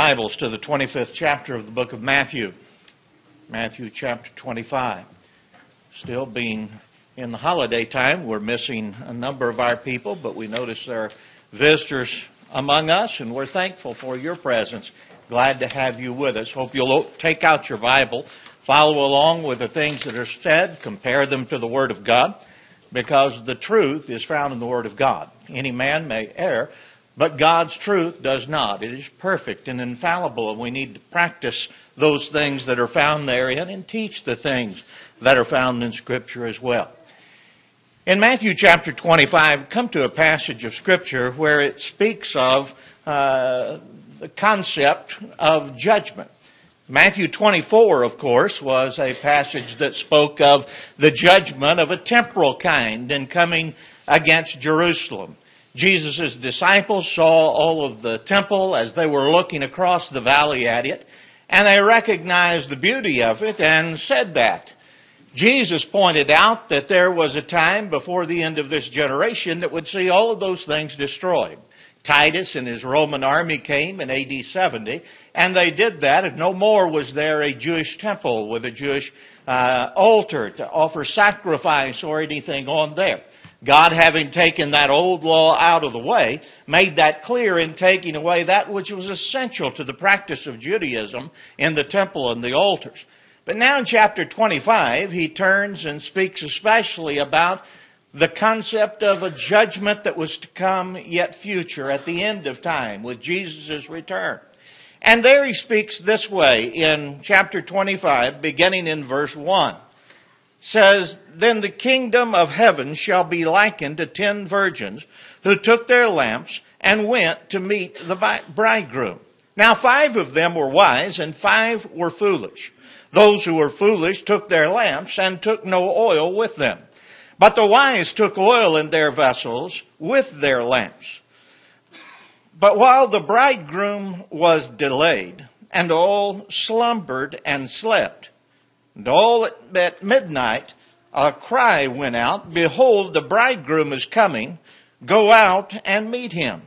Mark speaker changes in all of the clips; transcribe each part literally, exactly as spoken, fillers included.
Speaker 1: Bibles to the twenty-fifth chapter of the book of Matthew. Matthew chapter twenty-five. Still being in the holiday time, we're missing a number of our people, but we notice there are visitors among us, and we're thankful for your presence. Glad to have you with us. Hope you'll take out your Bible, follow along with the things that are said, compare them to the Word of God, because the truth is found in the Word of God. Any man may err, but God's truth does not. It is perfect and infallible, and we need to practice those things that are found therein and teach the things that are found in Scripture as well. In Matthew chapter twenty-five, come to a passage of Scripture where it speaks of uh, the concept of judgment. Matthew twenty-four, of course, was a passage that spoke of the judgment of a temporal kind and coming against Jerusalem. Jesus' disciples saw all of the temple as they were looking across the valley at it, and they recognized the beauty of it and said that. Jesus pointed out that there was a time before the end of this generation that would see all of those things destroyed. Titus and his Roman army came in A D seventy, and they did that, and no more was there a Jewish temple with a Jewish uh, altar to offer sacrifice or anything on there. God, having taken that old law out of the way, made that clear in taking away that which was essential to the practice of Judaism in the temple and the altars. But now in chapter twenty-five, he turns and speaks especially about the concept of a judgment that was to come yet future at the end of time with Jesus' return. And there he speaks this way in chapter twenty-five, beginning in verse one. Says, "Then the kingdom of heaven shall be likened to ten virgins who took their lamps and went to meet the bridegroom. Now five of them were wise and five were foolish. Those who were foolish took their lamps and took no oil with them. But the wise took oil in their vessels with their lamps. But while the bridegroom was delayed, and all slumbered and slept, and all at midnight a cry went out, 'Behold, the bridegroom is coming, go out and meet him.'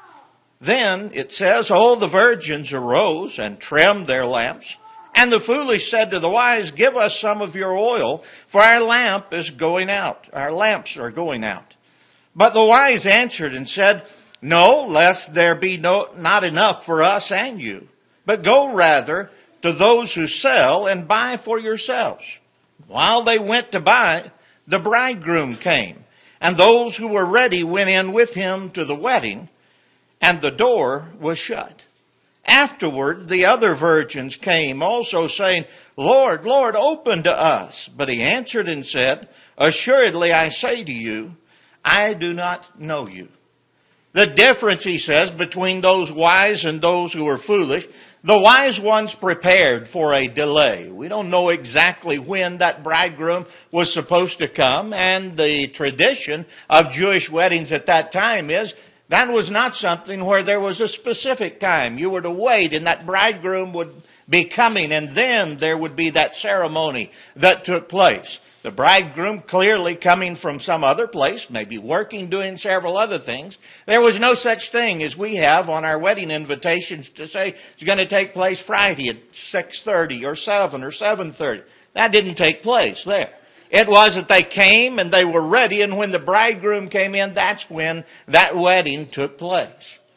Speaker 1: Then," it says, "all the virgins arose and trimmed their lamps. And the foolish said to the wise, 'Give us some of your oil, for our lamp is going out. Our lamps are going out.' But the wise answered and said, 'No, lest there be no, not enough for us and you. But go rather to those who sell and buy for yourselves.' While they went to buy, the bridegroom came, and those who were ready went in with him to the wedding, and the door was shut. Afterward, the other virgins came also, saying, 'Lord, Lord, open to us.' But he answered and said, 'Assuredly I say to you, I do not know you.'" The difference, he says, between those wise and those who were foolish, the wise ones prepared for a delay. We don't know exactly when that bridegroom was supposed to come, and the tradition of Jewish weddings at that time is that was not something where there was a specific time. You were to wait, and that bridegroom would be coming, and then there would be that ceremony that took place. The bridegroom clearly coming from some other place, maybe working, doing several other things. There was no such thing as we have on our wedding invitations to say it's going to take place Friday at six thirty or seven or seven thirty. That didn't take place there. It was that they came and they were ready, and when the bridegroom came in, that's when that wedding took place.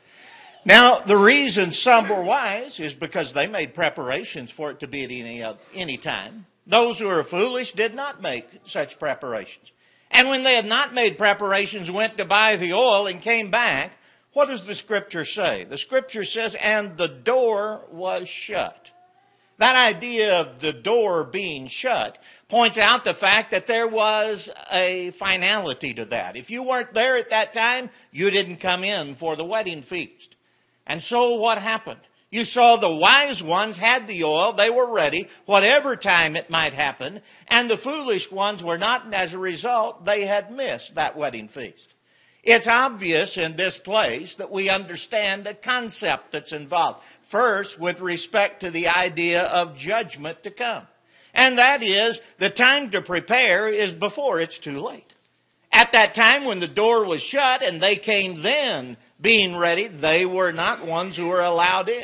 Speaker 1: Now, the reason some were wise is because they made preparations for it to be at any, any time. Those who were foolish did not make such preparations. And when they had not made preparations, went to buy the oil and came back, what does the Scripture say? The Scripture says, "And the door was shut." That idea of the door being shut points out the fact that there was a finality to that. If you weren't there at that time, you didn't come in for the wedding feast. And so what happened? You saw the wise ones had the oil, they were ready, whatever time it might happen, and the foolish ones were not, and as a result, they had missed that wedding feast. It's obvious in this place that we understand the concept that's involved. First, with respect to the idea of judgment to come. And that is, the time to prepare is before it's too late. At that time when the door was shut and they came then being ready, they were not ones who were allowed in.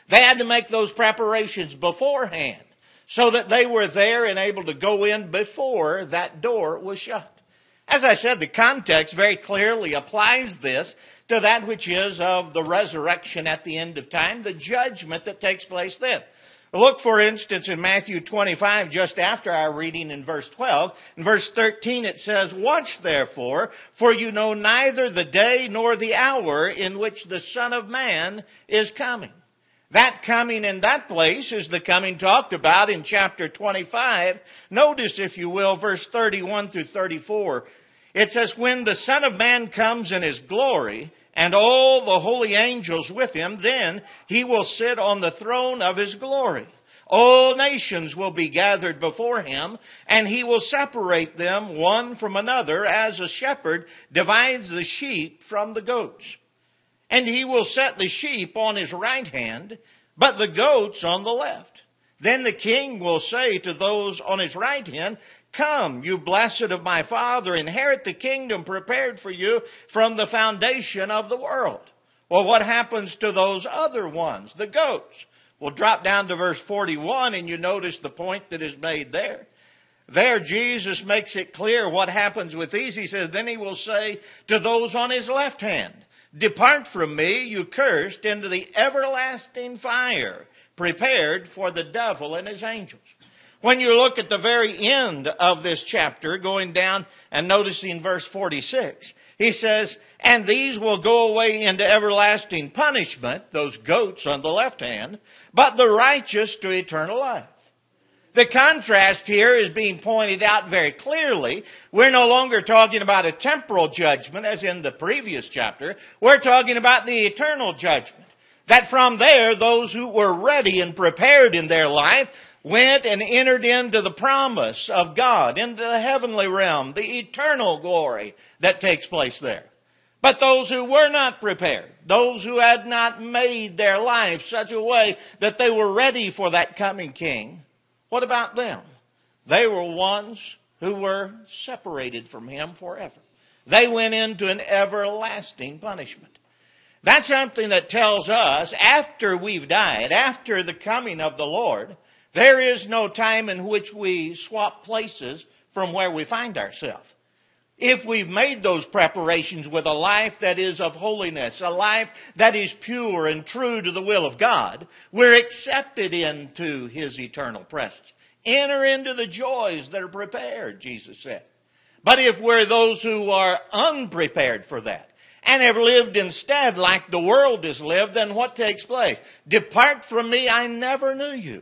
Speaker 1: They had to make those preparations beforehand so that they were there and able to go in before that door was shut. As I said, the context very clearly applies this to that which is of the resurrection at the end of time, the judgment that takes place then. Look, for instance, in Matthew twenty-five, just after our reading in verse twelve. In verse thirteen it says, "Watch therefore, for you know neither the day nor the hour in which the Son of Man is coming." That coming in that place is the coming talked about in chapter twenty-five. Notice, if you will, verse thirty-one through thirty-four. It says, "When the Son of Man comes in His glory, and all the holy angels with Him, then He will sit on the throne of His glory. All nations will be gathered before Him, and He will separate them one from another, as a shepherd divides the sheep from the goats. And He will set the sheep on His right hand, but the goats on the left. Then the King will say to those on His right hand, 'Come, you blessed of my Father, inherit the kingdom prepared for you from the foundation of the world.'" Well, what happens to those other ones, the goats? We'll drop down to verse forty-one, and you notice the point that is made there. There, Jesus makes it clear what happens with these. He says, "Then He will say to those on His left hand, 'Depart from me, you cursed, into the everlasting fire, prepared for the devil and his angels.'" When you look at the very end of this chapter, going down and noticing verse forty-six, He says, "And these will go away into everlasting punishment," those goats on the left hand, "but the righteous to eternal life." The contrast here is being pointed out very clearly. We're no longer talking about a temporal judgment as in the previous chapter. We're talking about the eternal judgment. That from there, those who were ready and prepared in their life went and entered into the promise of God, into the heavenly realm, the eternal glory that takes place there. But those who were not prepared, those who had not made their life such a way that they were ready for that coming King, what about them? They were ones who were separated from Him forever. They went into an everlasting punishment. That's something that tells us after we've died, after the coming of the Lord, there is no time in which we swap places from where we find ourselves. If we've made those preparations with a life that is of holiness, a life that is pure and true to the will of God, we're accepted into His eternal presence. Enter into the joys that are prepared, Jesus said. But if we're those who are unprepared for that, and have lived instead like the world has lived, then what takes place? "Depart from me, I never knew you."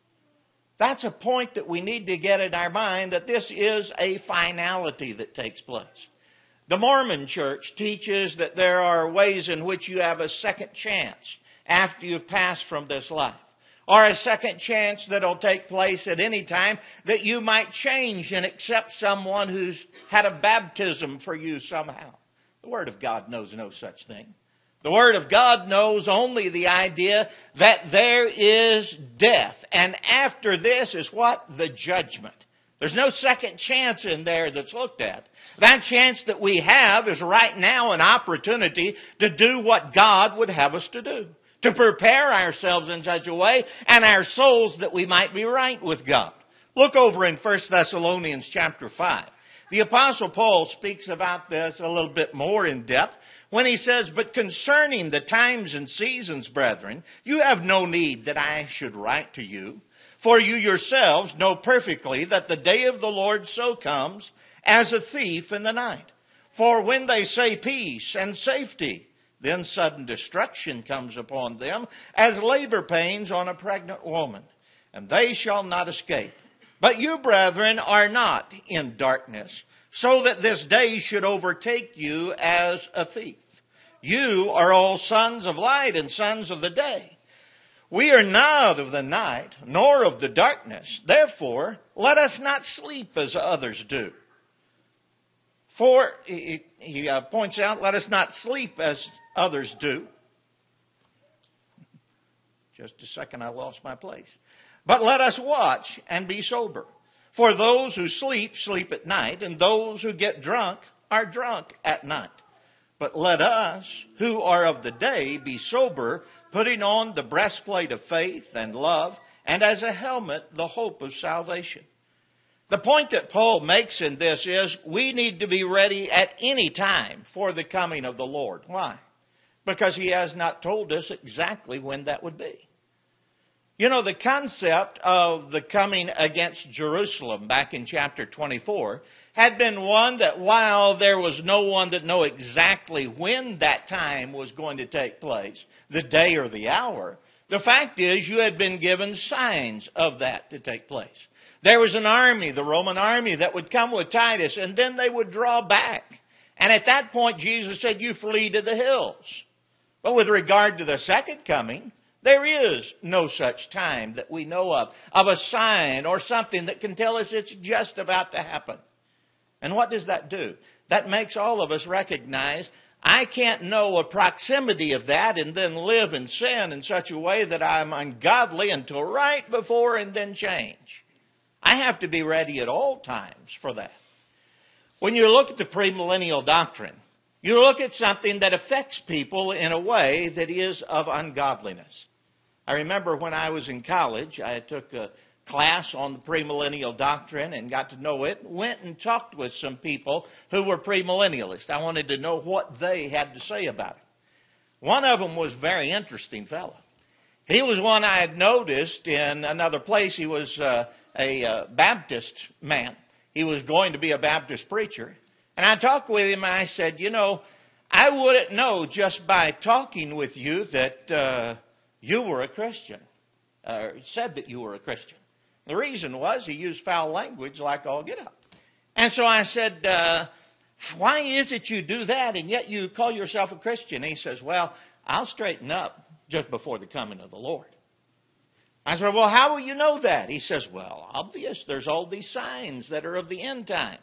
Speaker 1: That's a point that we need to get in our mind, that this is a finality that takes place. The Mormon Church teaches that there are ways in which you have a second chance after you've passed from this life. Or a second chance that will take place at any time, that you might change and accept someone who's had a baptism for you somehow. The Word of God knows no such thing. The Word of God knows only the idea that there is death. And after this is what? The judgment. There's no second chance in there that's looked at. That chance that we have is right now an opportunity to do what God would have us to do. To prepare ourselves in such a way and our souls that we might be right with God. Look over in First Thessalonians chapter five. The Apostle Paul speaks about this a little bit more in depth when he says, "But concerning the times and seasons, brethren, you have no need that I should write to you. For you yourselves know perfectly that the day of the Lord so comes as a thief in the night. For when they say peace and safety, then sudden destruction comes upon them as labor pains on a pregnant woman, and they shall not escape. But you, brethren, are not in darkness, so that this day should overtake you as a thief. You are all sons of light and sons of the day. We are not of the night, nor of the darkness. Therefore, let us not sleep as others do." For, he, he uh, points out, let us not sleep as others do. Just a second, I lost my place. "But let us watch and be sober. For those who sleep, sleep at night, and those who get drunk are drunk at night. But let us, who are of the day, be sober, putting on the breastplate of faith and love, and as a helmet, the hope of salvation. The point that Paul makes in this is we need to be ready at any time for the coming of the Lord. Why? Because he has not told us exactly when that would be. You know, the concept of the coming against Jerusalem back in chapter twenty-four had been one that while there was no one that knew exactly when that time was going to take place, the day or the hour, the fact is you had been given signs of that to take place. There was an army, the Roman army, that would come with Titus, and then they would draw back. And at that point, Jesus said, you flee to the hills. But with regard to the second coming, there is no such time that we know of, of a sign or something that can tell us it's just about to happen. And what does that do? That makes all of us recognize I can't know a proximity of that and then live in sin in such a way that I'm ungodly until right before and then change. I have to be ready at all times for that. When you look at the premillennial doctrine, you look at something that affects people in a way that is of ungodliness. I remember when I was in college, I took a class on the premillennial doctrine and got to know it, went and talked with some people who were premillennialists. I wanted to know what they had to say about it. One of them was a very interesting fellow. He was one I had noticed in another place. He was uh, a uh, Baptist man. He was going to be a Baptist preacher. And I talked with him and I said, you know, I wouldn't know just by talking with you that uh, you were a Christian, or said that you were a Christian. The reason was he used foul language like all get up. And so I said, uh, why is it you do that and yet you call yourself a Christian? And he says, well, I'll straighten up just before the coming of the Lord. I said, well, how will you know that? He says, well, obvious. There's all these signs that are of the end times.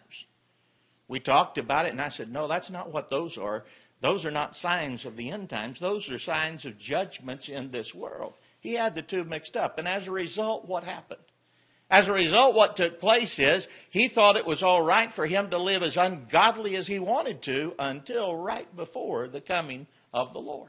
Speaker 1: We talked about it and I said, no, that's not what those are. Those are not signs of the end times. Those are signs of judgments in this world. He had the two mixed up. And as a result, what happened? As a result, what took place is he thought it was all right for him to live as ungodly as he wanted to until right before the coming of the Lord.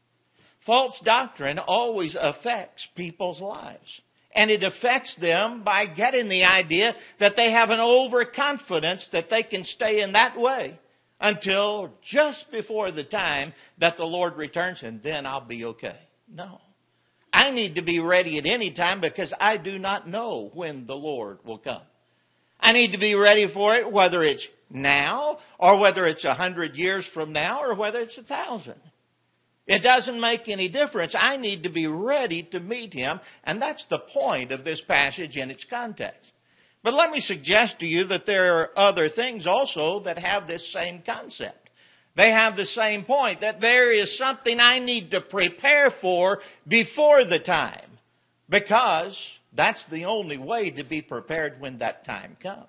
Speaker 1: False doctrine always affects people's lives. And it affects them by getting the idea that they have an overconfidence that they can stay in that way until just before the time that the Lord returns, and then I'll be okay. No. I need to be ready at any time because I do not know when the Lord will come. I need to be ready for it whether it's now or whether it's a hundred years from now or whether it's a thousand. It doesn't make any difference. I need to be ready to meet Him, and that's the point of this passage in its context. But let me suggest to you that there are other things also that have this same concept. They have the same point, that there is something I need to prepare for before the time, because that's the only way to be prepared when that time comes.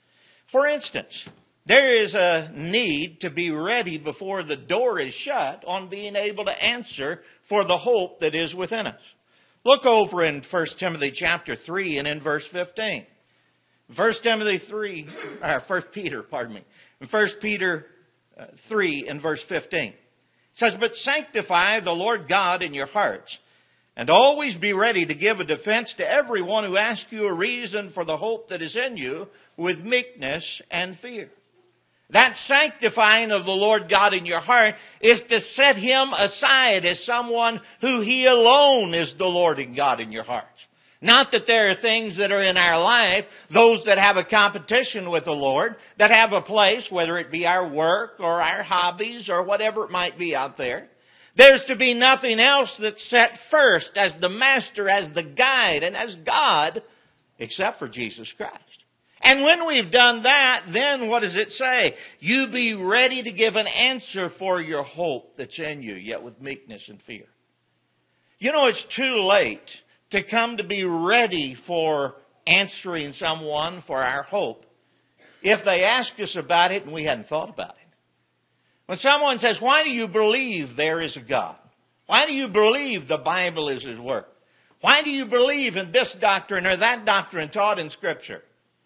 Speaker 1: For instance, there is a need to be ready before the door is shut on being able to answer for the hope that is within us. Look over in First Timothy chapter three and in verse fifteen. First Timothy three, or First Peter, pardon me. In First Peter uh, three and verse fifteen. It says, but sanctify the Lord God in your hearts, and always be ready to give a defense to everyone who asks you a reason for the hope that is in you with meekness and fear. That sanctifying of the Lord God in your heart is to set Him aside as someone who He alone is the Lord and God in your hearts. Not that there are things that are in our life, those that have a competition with the Lord, that have a place, whether it be our work or our hobbies or whatever it might be out there. There's to be nothing else that's set first as the master, as the guide, and as God, except for Jesus Christ. And when we've done that, then what does it say? You be ready to give an answer for your hope that's in you, yet with meekness and fear. You know, it's too late to come to be ready for answering someone for our hope if they ask us about it and we hadn't thought about it. When someone says, why do you believe there is a God? Why do you believe the Bible is His Word? Why do you believe in this doctrine or that doctrine taught in Scripture?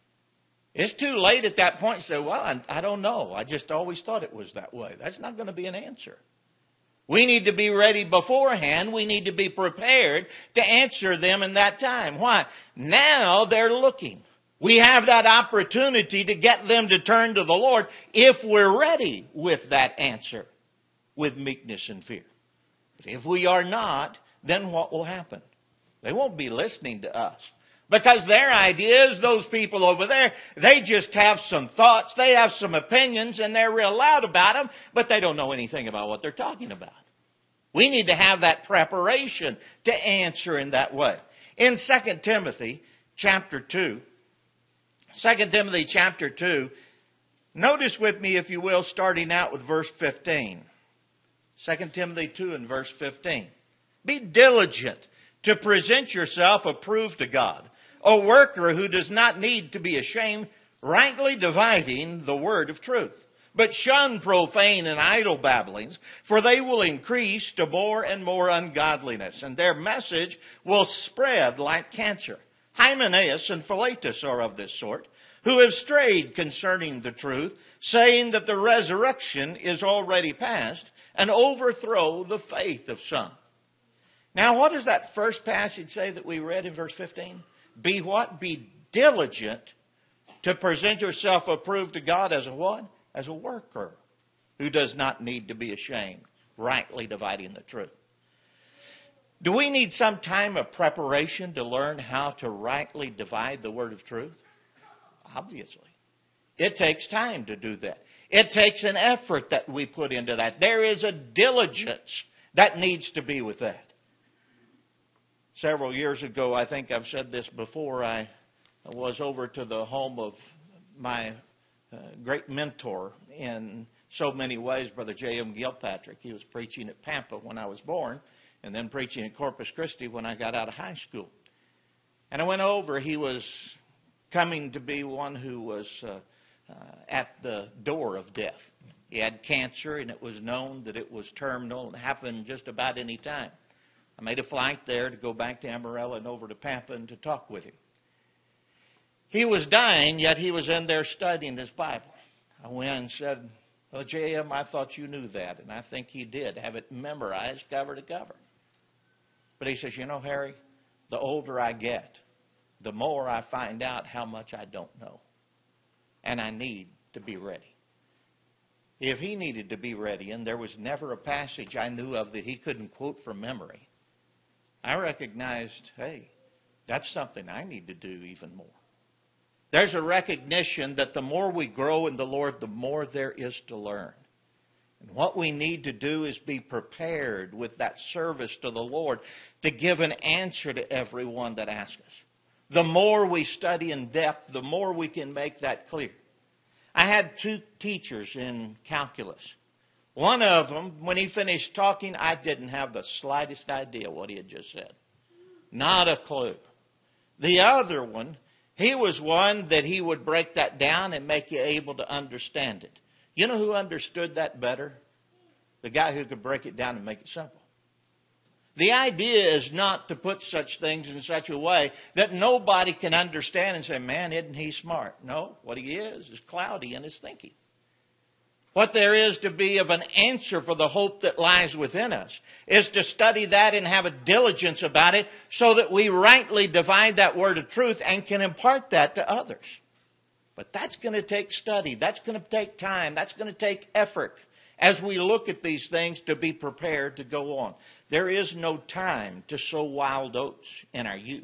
Speaker 1: It's too late at that point to say, well, I, I don't know. I just always thought it was that way. That's not going to be an answer. We need to be ready beforehand. We need to be prepared to answer them in that time. Why? Now they're looking. We have that opportunity to get them to turn to the Lord if we're ready with that answer, with meekness and fear. But if we are not, then what will happen? They won't be listening to us. Because their ideas, those people over there, they just have some thoughts, they have some opinions, and they're real loud about them, but they don't know anything about what they're talking about. We need to have that preparation to answer in that way. In Second Timothy chapter two, Second Timothy chapter two, notice with me, if you will, starting out with verse fifteen. Second Timothy two and verse fifteen. Be diligent to present yourself approved to God, a worker who does not need to be ashamed, rightly dividing the word of truth. But shun profane and idle babblings, for they will increase to more and more ungodliness, and their message will spread like cancer. Hymenaeus and Philetus are of this sort, who have strayed concerning the truth, saying that the resurrection is already past, and overthrow the faith of some. Now, what does that first passage say that we read in verse fifteen? Be what? Be diligent to present yourself approved to God as a what? As a worker who does not need to be ashamed, rightly dividing the truth. Do we need some time of preparation to learn how to rightly divide the word of truth? Obviously. It takes time to do that. It takes an effort that we put into that. There is a diligence that needs to be with that. Several years ago, I think I've said this before, I was over to the home of my uh, great mentor in so many ways, Brother J M Gilpatrick. He was preaching at Pampa when I was born, and then preaching at Corpus Christi when I got out of high school. And I went over. He was coming to be one who was uh, uh, at the door of death. He had cancer, and it was known that it was terminal and happened just about any time. I made a flight there to go back to Amarillo and over to Pampa and to talk with him. He was dying, yet he was in there studying his Bible. I went and said, well, J M, I thought you knew that. And I think he did, have it memorized cover to cover. But he says, you know, Harry, the older I get, the more I find out how much I don't know. And I need to be ready. If he needed to be ready, and there was never a passage I knew of that he couldn't quote from memory, I recognized, hey, that's something I need to do even more. There's a recognition that the more we grow in the Lord, the more there is to learn. And what we need to do is be prepared with that service to the Lord to give an answer to everyone that asks us. The more we study in depth, the more we can make that clear. I had two teachers in calculus. One of them, when he finished talking, I didn't have the slightest idea what he had just said. Not a clue. The other one, he was one that he would break that down and make you able to understand it. You know who understood that better? The guy who could break it down and make it simple. The idea is not to put such things in such a way that nobody can understand and say, man, isn't he smart? No, what he is is cloudy in his thinking. What there is to be of an answer for the hope that lies within us is to study that and have a diligence about it so that we rightly divide that word of truth and can impart that to others. But that's going to take study. That's going to take time. That's going to take effort as we look at these things to be prepared to go on. There is no time to sow wild oats in our youth.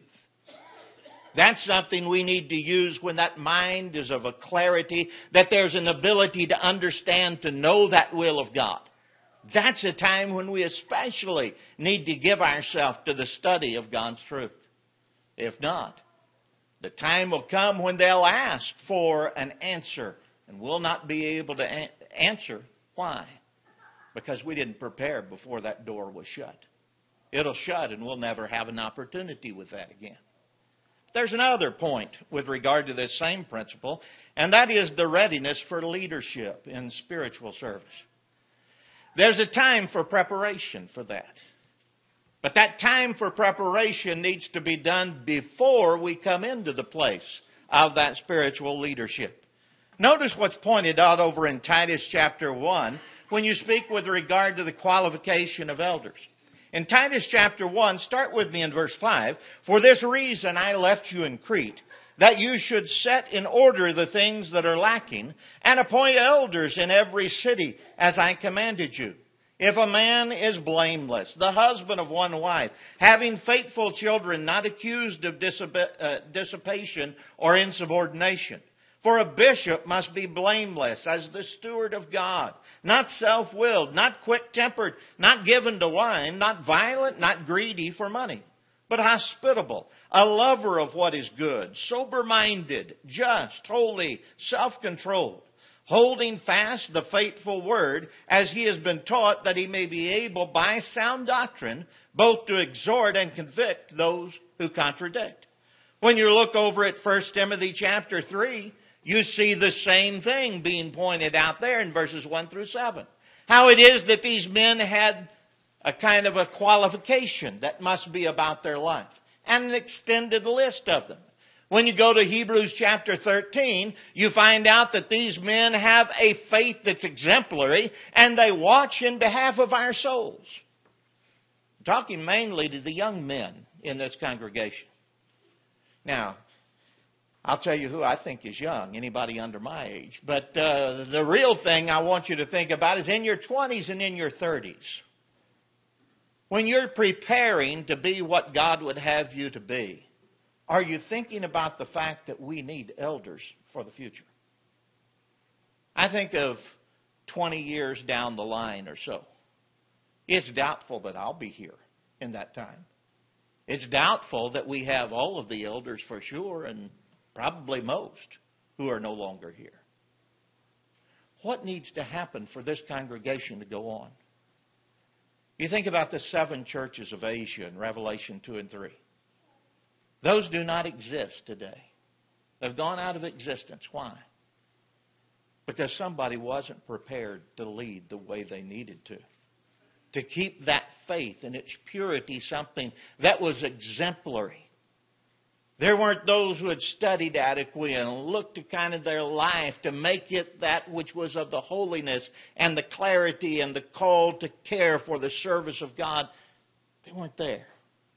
Speaker 1: That's something we need to use when that mind is of a clarity, that there's an ability to understand, to know that will of God. That's a time when we especially need to give ourselves to the study of God's truth. If not, the time will come when they'll ask for an answer and we'll not be able to a- answer. Why? Because we didn't prepare before that door was shut. It'll shut and we'll never have an opportunity with that again. There's another point with regard to this same principle, and that is the readiness for leadership in spiritual service. There's a time for preparation for that. But that time for preparation needs to be done before we come into the place of that spiritual leadership. Notice what's pointed out over in Titus chapter one, when you speak with regard to the qualification of elders. In Titus chapter one, start with me in verse five. For this reason I left you in Crete, that you should set in order the things that are lacking, and appoint elders in every city, as I commanded you. If a man is blameless, the husband of one wife, having faithful children, not accused of dissipation or insubordination. For a bishop must be blameless as the steward of God, not self-willed, not quick-tempered, not given to wine, not violent, not greedy for money, but hospitable, a lover of what is good, sober-minded, just, holy, self-controlled, holding fast the faithful word as he has been taught, that he may be able by sound doctrine both to exhort and convict those who contradict. When you look over at First Timothy chapter three, you see the same thing being pointed out there in verses one through seven. How it is that these men had a kind of a qualification that must be about their life, and an extended list of them. When you go to Hebrews chapter thirteen, you find out that these men have a faith that's exemplary, and they watch in behalf of our souls. I'm talking mainly to the young men in this congregation. Now, I'll tell you who I think is young, anybody under my age. But uh, the real thing I want you to think about is in your twenties and in your thirties. When you're preparing to be what God would have you to be, are you thinking about the fact that we need elders for the future? I think of twenty years down the line or so. It's doubtful that I'll be here in that time. It's doubtful that we have all of the elders for sure, and probably most who are no longer here. What needs to happen for this congregation to go on? You think about the seven churches of Asia in Revelation two and three. Those do not exist today. They've gone out of existence. Why? Because somebody wasn't prepared to lead the way they needed to. To keep that faith and its purity something that was exemplary. There weren't those who had studied adequately and looked to kind of their life to make it that which was of the holiness and the clarity and the call to care for the service of God. They weren't there.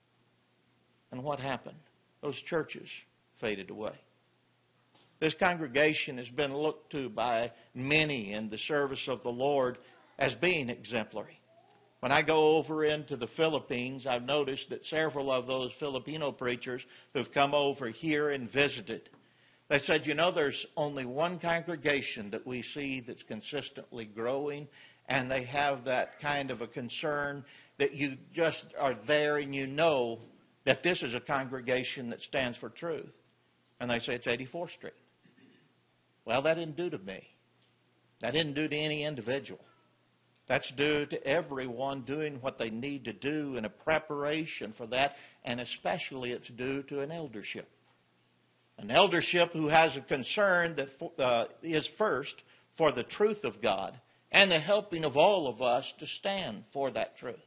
Speaker 1: And what happened? Those churches faded away. This congregation has been looked to by many in the service of the Lord as being exemplary. When I go over into the Philippines, I've noticed that several of those Filipino preachers who've come over here and visited, they said, you know, there's only one congregation that we see that's consistently growing, and they have that kind of a concern that you just are there and you know that this is a congregation that stands for truth. And they say it's eighty-fourth Street. Well, that didn't do to me. That didn't do to any individual. That's due to everyone doing what they need to do in a preparation for that, and especially it's due to an eldership. An eldership who has a concern that uh, is first for the truth of God and the helping of all of us to stand for that truth.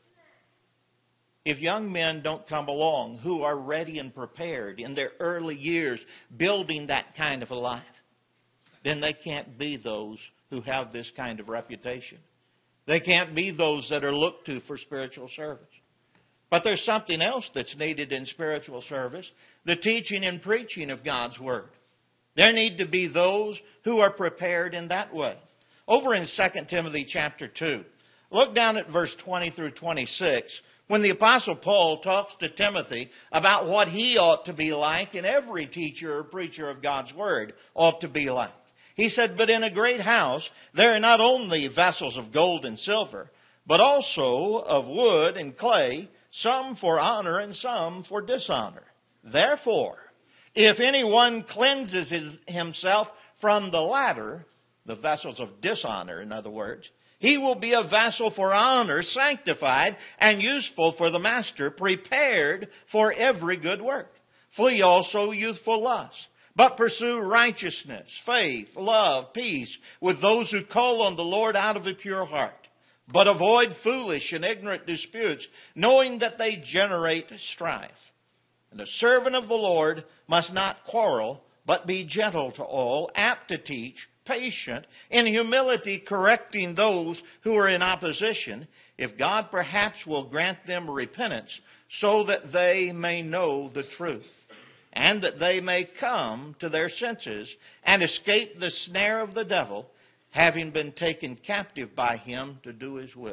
Speaker 1: If young men don't come along who are ready and prepared in their early years building that kind of a life, then they can't be those who have this kind of reputation. They can't be those that are looked to for spiritual service. But there's something else that's needed in spiritual service, the teaching and preaching of God's Word. There need to be those who are prepared in that way. Over in Second Timothy chapter two, look down at verse twenty through twenty-six, when the Apostle Paul talks to Timothy about what he ought to be like and every teacher or preacher of God's Word ought to be like. He said, but in a great house there are not only vessels of gold and silver, but also of wood and clay, some for honor and some for dishonor. Therefore, if anyone cleanses his, himself from the latter, the vessels of dishonor, in other words, he will be a vessel for honor, sanctified and useful for the master, prepared for every good work. Flee also youthful lusts. But pursue righteousness, faith, love, peace with those who call on the Lord out of a pure heart. But avoid foolish and ignorant disputes, knowing that they generate strife. And the servant of the Lord must not quarrel, but be gentle to all, apt to teach, patient, in humility correcting those who are in opposition, if God perhaps will grant them repentance so that they may know the truth, and that they may come to their senses and escape the snare of the devil, having been taken captive by him to do his will.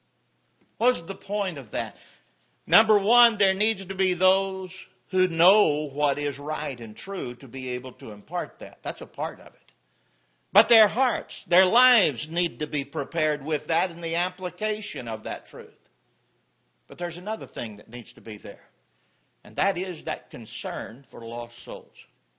Speaker 1: What's the point of that? Number one, there needs to be those who know what is right and true to be able to impart that. That's a part of it. But their hearts, their lives need to be prepared with that and the application of that truth. But there's another thing that needs to be there. And that is that concern for lost souls.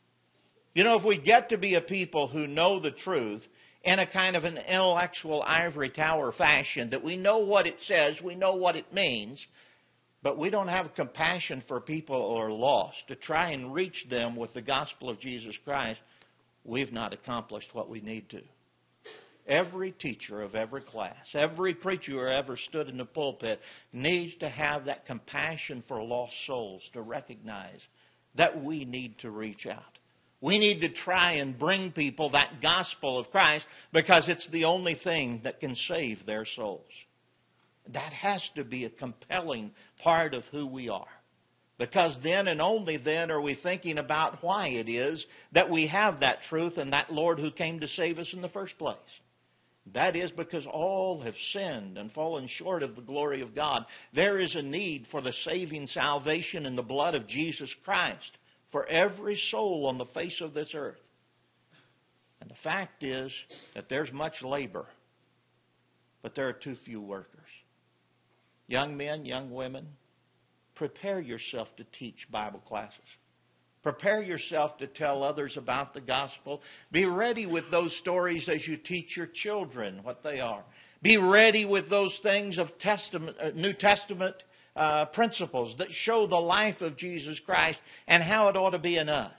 Speaker 1: You know, if we get to be a people who know the truth in a kind of an intellectual ivory tower fashion, that we know what it says, we know what it means, but we don't have compassion for people who are lost, to try and reach them with the gospel of Jesus Christ, we've not accomplished what we need to. Every teacher of every class, every preacher who ever stood in the pulpit needs to have that compassion for lost souls, to recognize that we need to reach out. We need to try and bring people that gospel of Christ because it's the only thing that can save their souls. That has to be a compelling part of who we are. Because then and only then are we thinking about why it is that we have that truth and that Lord who came to save us in the first place. That is because all have sinned and fallen short of the glory of God. There is a need for the saving salvation in the blood of Jesus Christ for every soul on the face of this earth. And the fact is that there's much labor, but there are too few workers. Young men, young women, prepare yourself to teach Bible classes. Prepare yourself to tell others about the gospel. Be ready with those stories as you teach your children what they are. Be ready with those things of Testament, uh, New Testament uh, principles that show the life of Jesus Christ and how it ought to be in us.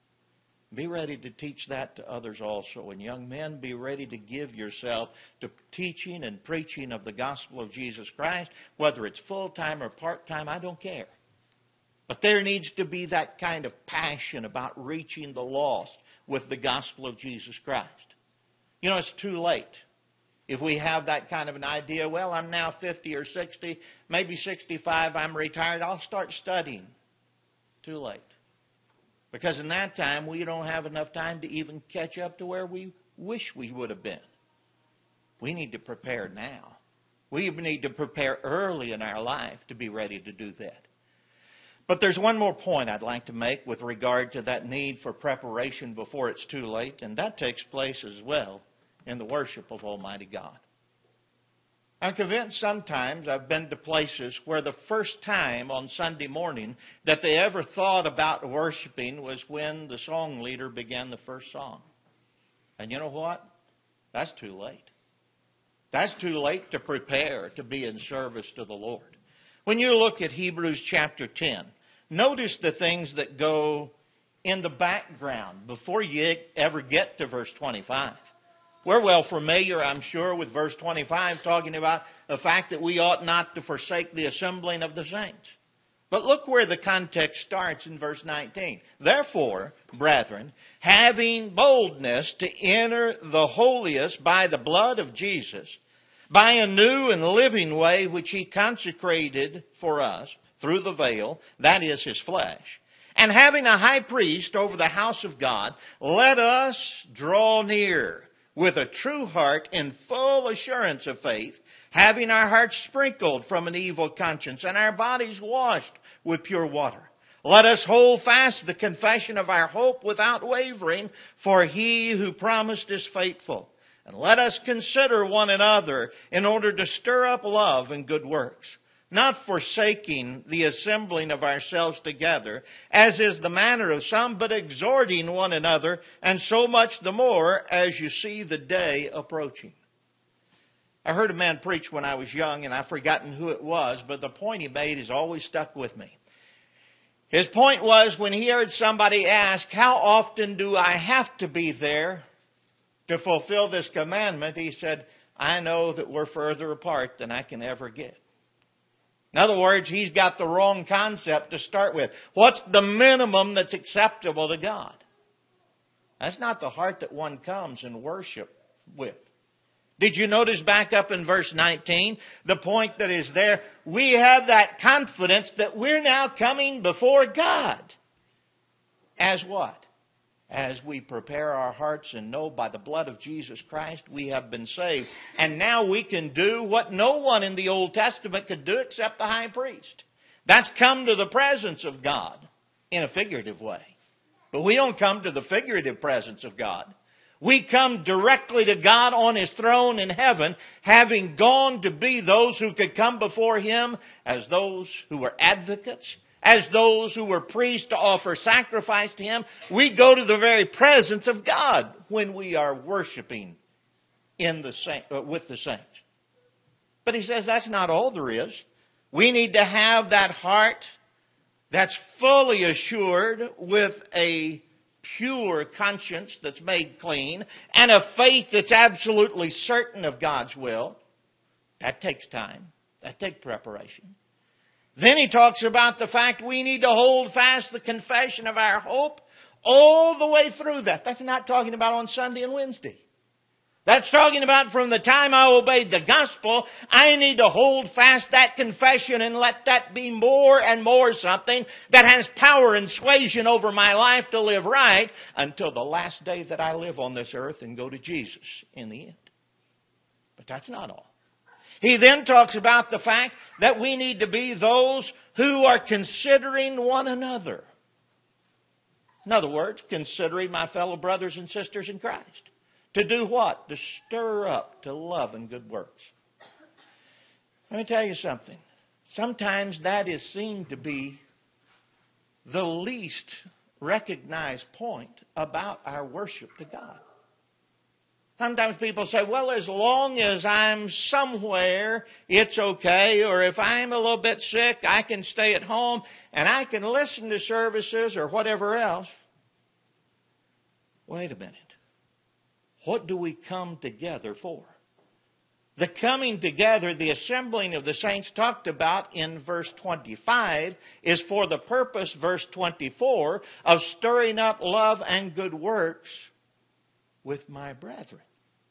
Speaker 1: Be ready to teach that to others also. And young men, be ready to give yourself to teaching and preaching of the gospel of Jesus Christ, whether it's full-time or part-time, I don't care. But there needs to be that kind of passion about reaching the lost with the gospel of Jesus Christ. You know, it's too late. If we have that kind of an idea, well, I'm now fifty or sixty, maybe sixty-five, I'm retired, I'll start studying. Too late. Because in that time, we don't have enough time to even catch up to where we wish we would have been. We need to prepare now. We need to prepare early in our life to be ready to do that. But there's one more point I'd like to make with regard to that need for preparation before it's too late, and that takes place as well in the worship of Almighty God. I'm convinced sometimes I've been to places where the first time on Sunday morning that they ever thought about worshiping was when the song leader began the first song. And you know what? That's too late. That's too late to prepare to be in service to the Lord. When you look at Hebrews chapter ten, notice the things that go in the background before you ever get to verse twenty-five. We're well familiar, I'm sure, with verse twenty-five, talking about the fact that we ought not to forsake the assembling of the saints. But look where the context starts in verse nineteen. Therefore, brethren, having boldness to enter the holiest by the blood of Jesus, by a new and living way which He consecrated for us through the veil, that is His flesh, and having a high priest over the house of God, let us draw near with a true heart in full assurance of faith, having our hearts sprinkled from an evil conscience and our bodies washed with pure water. Let us hold fast the confession of our hope without wavering, for He who promised is faithful. And let us consider one another in order to stir up love and good works, not forsaking the assembling of ourselves together, as is the manner of some, but exhorting one another, and so much the more as you see the day approaching. I heard a man preach when I was young, and I've forgotten who it was, but the point he made has always stuck with me. His point was when he heard somebody ask, how often do I have to be there to fulfill this commandment? He said, I know that we're further apart than I can ever get. In other words, he's got the wrong concept to start with. What's the minimum that's acceptable to God? That's not the heart that one comes and worship with. Did you notice back up in verse nineteen, the point that is there? We have that confidence that we're now coming before God. As what? As we prepare our hearts and know by the blood of Jesus Christ we have been saved. And now we can do what no one in the Old Testament could do except the high priest. That's come to the presence of God in a figurative way. But we don't come to the figurative presence of God. We come directly to God on His throne in heaven, having gone to be those who could come before Him as those who were advocates, as those who were priests to offer sacrifice to Him. We go to the very presence of God when we are worshiping in the saint, uh, with the saints. But He says that's not all there is. We need to have that heart that's fully assured with a pure conscience that's made clean and a faith that's absolutely certain of God's will. That takes time. That takes preparation. Then he talks about the fact we need to hold fast the confession of our hope all the way through that. That's not talking about on Sunday and Wednesday. That's talking about from the time I obeyed the gospel, I need to hold fast that confession and let that be more and more something that has power and suasion over my life to live right until the last day that I live on this earth and go to Jesus in the end. But that's not all. He then talks about the fact that we need to be those who are considering one another. In other words, considering my fellow brothers and sisters in Christ. To do what? To stir up to love and good works. Let me tell you something. Sometimes that is seen to be the least recognized point about our worship to God. Sometimes people say, well, as long as I'm somewhere, it's okay. Or if I'm a little bit sick, I can stay at home and I can listen to services or whatever else. Wait a minute. What do we come together for? The coming together, the assembling of the saints talked about in verse twenty-five is for the purpose, verse twenty-four, of stirring up love and good works with my brethren.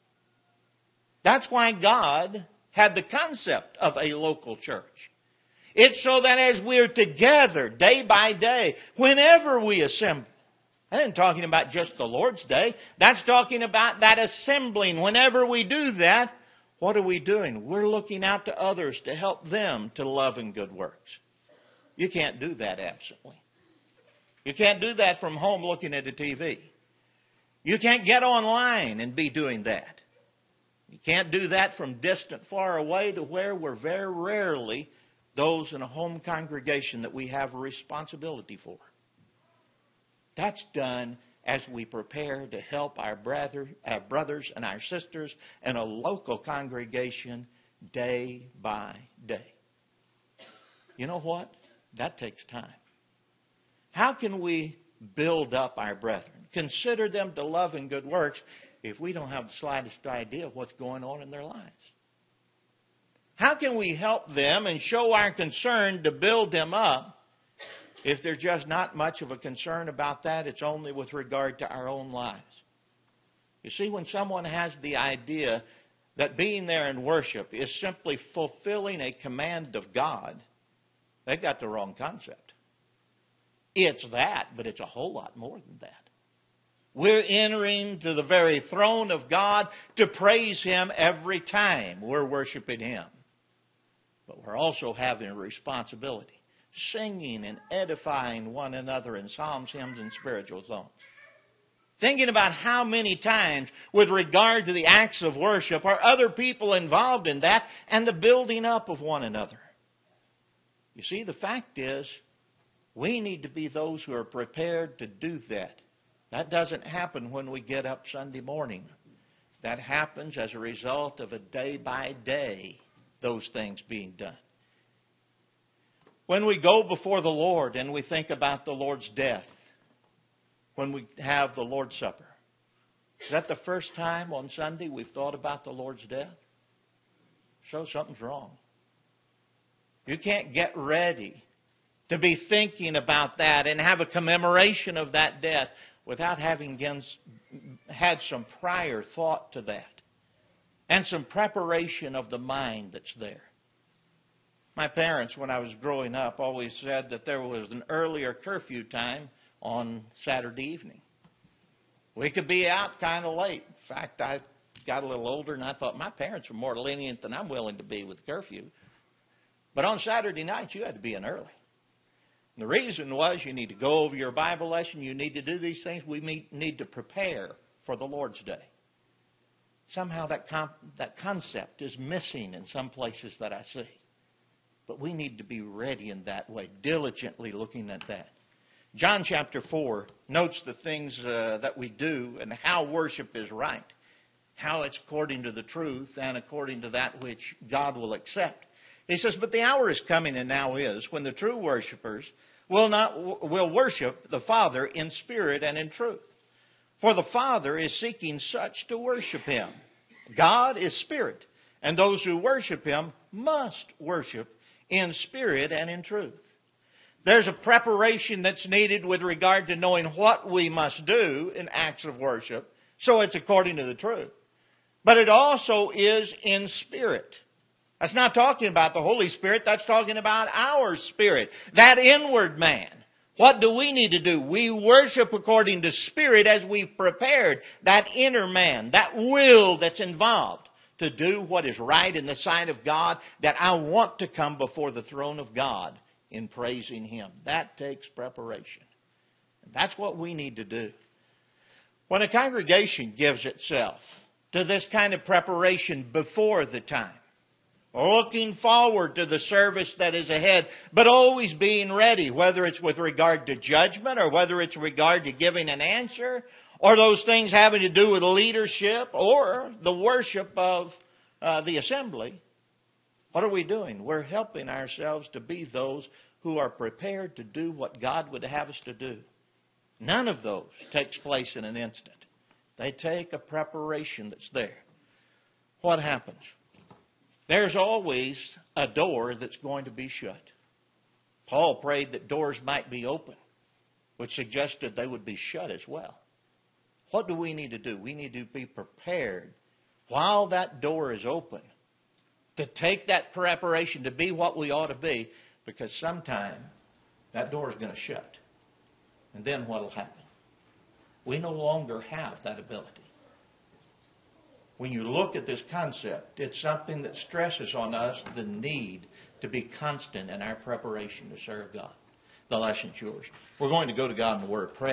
Speaker 1: That's why God had the concept of a local church. It's so that as we're together day by day, whenever we assemble, I ain't talking about just the Lord's Day. That's talking about that assembling. Whenever we do that, what are we doing? We're looking out to others to help them to love and good works. You can't do that absently. You can't do that from home looking at a T V. You can't get online and be doing that. You can't do that from distant, far away to where we're very rarely those in a home congregation that we have a responsibility for. That's done as we prepare to help our, brother, our brothers and our sisters in a local congregation day by day. You know what? That takes time. How can we build up our brethren, consider them to love and good works, if we don't have the slightest idea of what's going on in their lives? How can we help them and show our concern to build them up if there's just not much of a concern about that? It's only with regard to our own lives. You see, when someone has the idea that being there in worship is simply fulfilling a command of God, they've got the wrong concept. It's that, but it's a whole lot more than that. We're entering to the very throne of God to praise Him every time we're worshiping Him. But we're also having a responsibility, singing and edifying one another in psalms, hymns, and spiritual songs. Thinking about how many times, with regard to the acts of worship, are other people involved in that and the building up of one another. You see, the fact is, we need to be those who are prepared to do that. That doesn't happen when we get up Sunday morning. That happens as a result of a day by day, those things being done. When we go before the Lord and we think about the Lord's death, when we have the Lord's Supper, is that the first time on Sunday we've thought about the Lord's death? So something's wrong. You can't get ready to be thinking about that and have a commemoration of that death without having had some prior thought to that and some preparation of the mind that's there. My parents, when I was growing up, always said that there was an earlier curfew time on Saturday evening. We could be out kind of late. In fact, I got a little older and I thought my parents were more lenient than I'm willing to be with curfew. But on Saturday night, you had to be in early. And the reason was you need to go over your Bible lesson. You need to do these things. We need to prepare for the Lord's Day. Somehow that com- that concept is missing in some places that I see. But we need to be ready in that way, diligently looking at that. John chapter four notes the things uh, that we do and how worship is right, how it's according to the truth and according to that which God will accept. He says, but the hour is coming and now is when the true worshipers will not will worship the Father in spirit and in truth. For the Father is seeking such to worship Him. God is spirit, and those who worship Him must worship in spirit and in truth. There's a preparation that's needed with regard to knowing what we must do in acts of worship, so it's according to the truth. But it also is in spirit. That's not talking about the Holy Spirit, that's talking about our spirit, that inward man. What do we need to do? We worship according to spirit as we've prepared that inner man, that will that's involved to do what is right in the sight of God, that I want to come before the throne of God in praising Him. That takes preparation. And that's what we need to do. When a congregation gives itself to this kind of preparation before the time, looking forward to the service that is ahead, but always being ready, whether it's with regard to judgment or whether it's with regard to giving an answer, or those things having to do with leadership or the worship of uh, the assembly. What are we doing? We're helping ourselves to be those who are prepared to do what God would have us to do. None of those takes place in an instant. They take a preparation that's there. What happens? There's always a door that's going to be shut. Paul prayed that doors might be open, which suggested they would be shut as well. What do we need to do? We need to be prepared while that door is open to take that preparation to be what we ought to be, because sometime that door is going to shut. And then what will happen? We no longer have that ability. When you look at this concept, it's something that stresses on us the need to be constant in our preparation to serve God. The lesson's yours. We're going to go to God in the Word of prayer.